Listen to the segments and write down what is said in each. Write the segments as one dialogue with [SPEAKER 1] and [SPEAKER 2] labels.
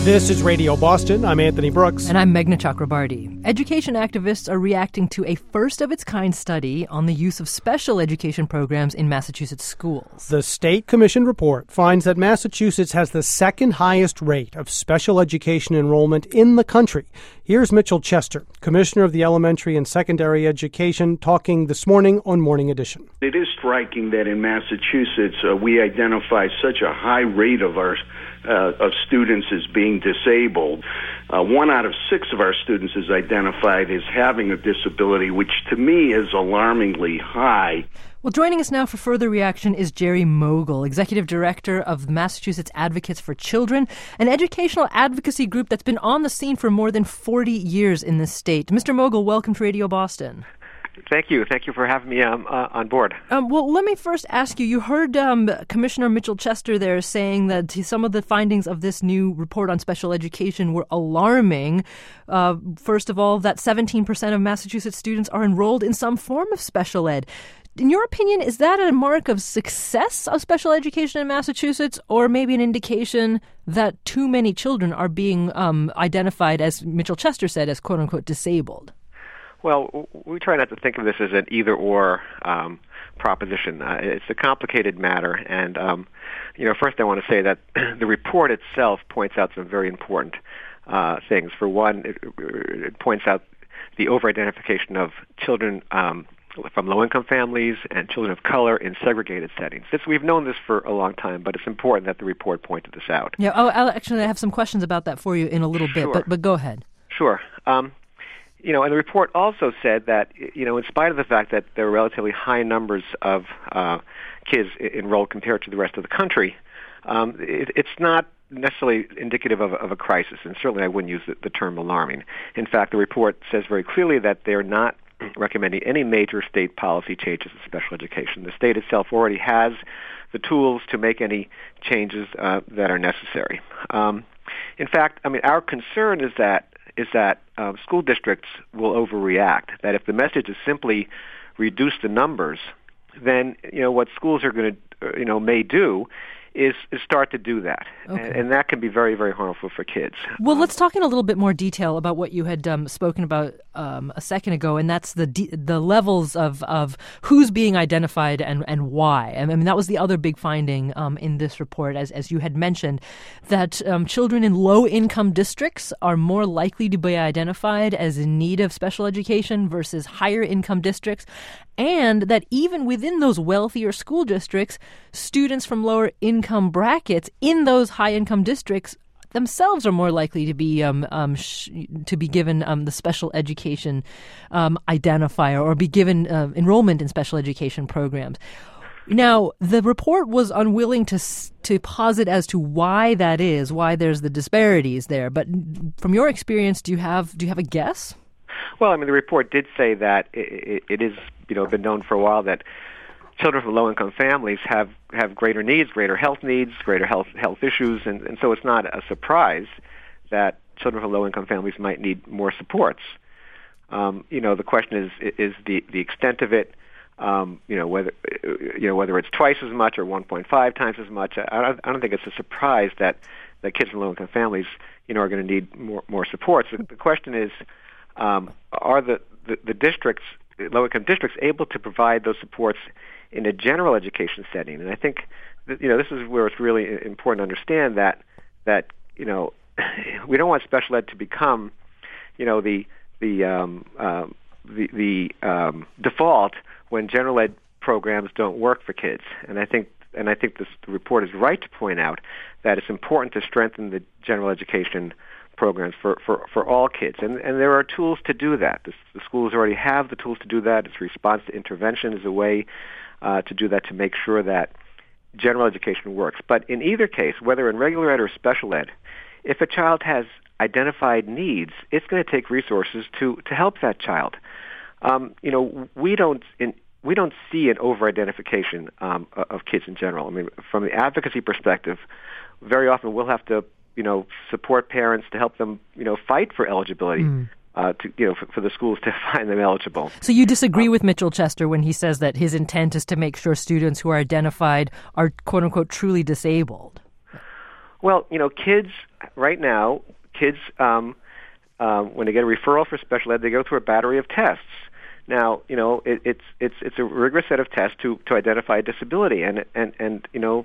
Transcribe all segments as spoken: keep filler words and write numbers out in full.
[SPEAKER 1] This is Radio Boston. I'm Anthony Brooks.
[SPEAKER 2] And I'm Meghna Chakrabarti. Education activists are reacting to a first-of-its-kind study on the use of special education programs in Massachusetts schools.
[SPEAKER 1] The State Commission report finds that Massachusetts has the second highest rate of special education enrollment in the country. Here's Mitchell Chester, Commissioner of the Elementary and Secondary Education, talking this morning on Morning Edition.
[SPEAKER 3] It is striking that in Massachusetts uh, we identify such a high rate of our Uh, of students as being disabled. Uh, one out of six of our students is identified as having a disability, which to me is alarmingly high.
[SPEAKER 2] Well, joining us now for further reaction is Jerry Mogul, Executive Director of Massachusetts Advocates for Children, an educational advocacy group that's been on the scene for more than forty years in this state. Mister Mogul, welcome to Radio Boston.
[SPEAKER 4] Thank you. Thank you for having me um, uh, on board.
[SPEAKER 2] Um, well, let me first ask you, you heard um, Commissioner Mitchell Chester there saying that some of the findings of this new report on special education were alarming. Uh, first of all, that seventeen percent of Massachusetts students are enrolled in some form of special ed. In your opinion, is that a mark of success of special education in Massachusetts, or maybe an indication that too many children are being um, identified, as Mitchell Chester said, as quote-unquote disabled?
[SPEAKER 4] Well, we try not to think of this as an either-or um, proposition. Uh, it's a complicated matter, and um, you know, first I want to say that the report itself points out some very important uh, things. For one, it, it points out the over-identification of children um, from low-income families and children of color in segregated settings. This, we've known this for a long time, but it's important that the report pointed this out.
[SPEAKER 2] Yeah. Oh, I'll actually I have some questions about that for you in a little
[SPEAKER 4] Sure.
[SPEAKER 2] bit, but but go ahead.
[SPEAKER 4] Sure. Um, You know, and the report also said that, you know, in spite of the fact that there are relatively high numbers of uh, kids enrolled compared to the rest of the country, um, it, it's not necessarily indicative of, of a crisis, and certainly I wouldn't use the, the term alarming. In fact, the report says very clearly that they're not recommending any major state policy changes in special education. The state itself already has the tools to make any changes uh, that are necessary. Um, in fact, I mean, our concern is that is that uh, school districts will overreact, that if the message is simply reduce the numbers, then, you know, what schools are going to, uh, you know, may do is, is start to do that. Okay. And, and that can be very, very harmful for kids.
[SPEAKER 2] Well,
[SPEAKER 4] um,
[SPEAKER 2] let's talk in a little bit more detail about what you had um, spoken about um, a second ago, and that's the de- the levels of, of who's being identified and, and why. I mean, that was the other big finding um, in this report, as, as you had mentioned, that um, children in low-income districts are more likely to be identified as in need of special education versus higher-income districts, and that even within those wealthier school districts, students from lower income brackets in those high-income districts themselves are more likely to be um, um, sh- to be given um, the special education um, identifier or be given uh, enrollment in special education programs. Now, the report was unwilling to to posit as to why that is, why there's the disparities there. But from your experience, do you have do you have a guess?
[SPEAKER 4] Well, I mean, the report did say that it, it is, you know, been known for a while that children from low-income families have, have greater needs, greater health needs, greater health health issues, and, and so it's not a surprise that children from low-income families might need more supports. Um, you know, the question is is the, the extent of it. Um, you know, whether you know whether it's twice as much or one point five times as much. I don't, I don't think it's a surprise that that kids from low-income families, you know, are going to need more more supports. The, the question is, um, are the, the the districts, low-income districts, able to provide those supports in a general education setting? And I think that, you know, this is where it's really important to understand that that you know we don't want special ed to become, you know, the the um, uh, the, the um, default when general ed programs don't work for kids. And I think and I think this the report is right to point out that it's important to strengthen the general education programs for, for, for all kids. And, and there are tools to do that. The, the schools already have the tools to do that. It's response to intervention is a way uh, to do that, to make sure that general education works. But in either case, whether in regular ed or special ed, if a child has identified needs, it's going to take resources to, to help that child. Um, you know, we don't in, we don't see an over-identification um, of kids in general. I mean, from the advocacy perspective, very often we'll have to, you know, support parents to help them, you know, fight for eligibility, mm. uh, to you know, for, for the schools to find them eligible.
[SPEAKER 2] So you disagree
[SPEAKER 4] um,
[SPEAKER 2] with Mitchell Chester when he says that his intent is to make sure students who are identified are, quote unquote, truly disabled?
[SPEAKER 4] Well, you know, kids right now, kids, um, uh, when they get a referral for special ed, they go through a battery of tests. Now, you know, it, it's it's it's a rigorous set of tests to, to identify a disability, and and and you know,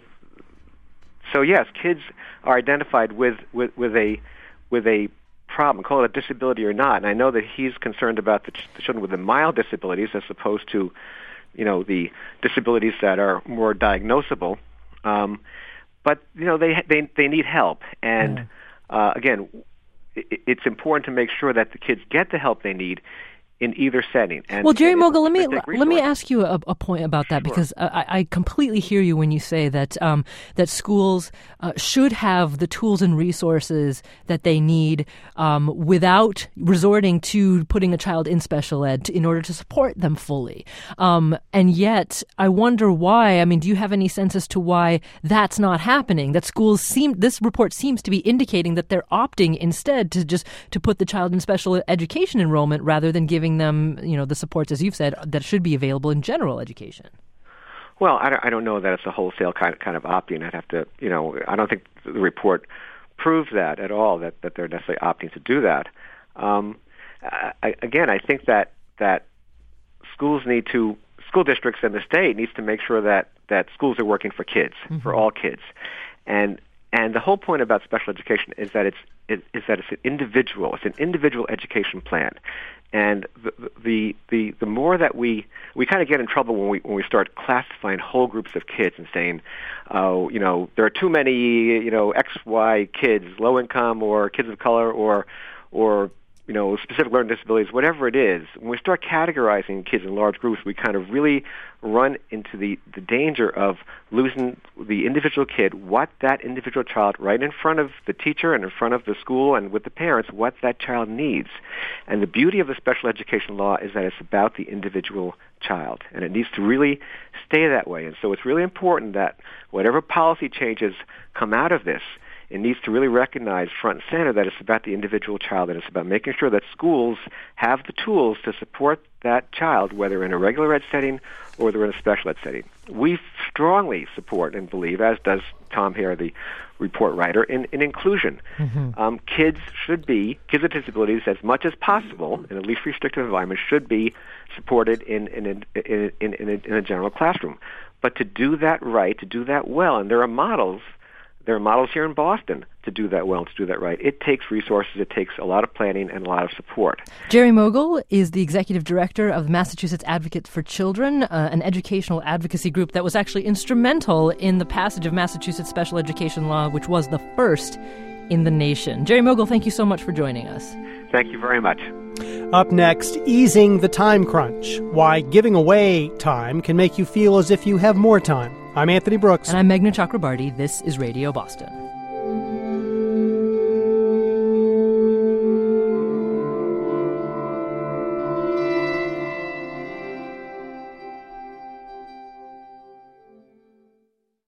[SPEAKER 4] so yes, kids are identified with, with, with a with a problem, call it a disability or not. And I know that he's concerned about the, ch- the children with the mild disabilities as opposed to, you know, the disabilities that are more diagnosable. Um, but you know, they they they need help, and mm. uh, again, it, it's important to make sure that the kids get the help they need in either setting. And,
[SPEAKER 2] well, Jerry
[SPEAKER 4] and
[SPEAKER 2] Mogul, let me
[SPEAKER 4] resource.
[SPEAKER 2] let me ask you a, a point about that,
[SPEAKER 4] sure.
[SPEAKER 2] because I, I completely hear you when you say that um, that schools uh, should have the tools and resources that they need um, without resorting to putting a child in special ed to, in order to support them fully. Um, and yet, I wonder why. I mean, do you have any sense as to why that's not happening? That schools seem this report seems to be indicating that they're opting instead to just to put the child in special education enrollment rather than giving them, you know, the supports, as you've said, that should be available in general education.
[SPEAKER 4] Well, I don't, I don't know that it's a wholesale kind of, kind of opting. I'd have to, you know, I don't think the report proves that at all, that, that they're necessarily opting to do that. Um, I, again, I think that that schools need to, school districts and the state needs to make sure that, that schools are working for kids, mm-hmm. for all kids. And and the whole point about special education is that it's is, is that it's an individual, it's an individual education plan. And the, the the the more that we we kind of get in trouble when we when we start classifying whole groups of kids and saying, oh, you know, there are too many, you know, X, Y kids, low income or kids of color or or you know, specific learning disabilities, whatever it is. When we start categorizing kids in large groups, we kind of really run into the, the danger of losing the individual kid, what that individual child, right in front of the teacher and in front of the school and with the parents, what that child needs. And the beauty of the special education law is that it's about the individual child, and it needs to really stay that way. And so it's really important that whatever policy changes come out of this, it needs to really recognize front and center that it's about the individual child, and it's about making sure that schools have the tools to support that child, whether in a regular ed setting or they're in a special ed setting. We strongly support and believe, as does Tom Hare, the report writer, in, in inclusion. Mm-hmm. Um, kids should be, kids with disabilities, as much as possible, in a least restrictive environment, should be supported in, in, in, in, in, in, a, in a general classroom. But to do that right, to do that well, and there are models There are models here in Boston to do that well, to do that right. It takes resources, it takes a lot of planning and a lot of support.
[SPEAKER 2] Jerry Mogul is the executive director of the Massachusetts Advocates for Children, uh, an educational advocacy group that was actually instrumental in the passage of Massachusetts special education law, which was the first in the nation. Jerry Mogul, thank you so much for joining us.
[SPEAKER 4] Thank you very much.
[SPEAKER 1] Up next, easing the time crunch. Why giving away time can make you feel as if you have more time. I'm Anthony Brooks.
[SPEAKER 2] And I'm Meghna Chakrabarty. This is Radio Boston.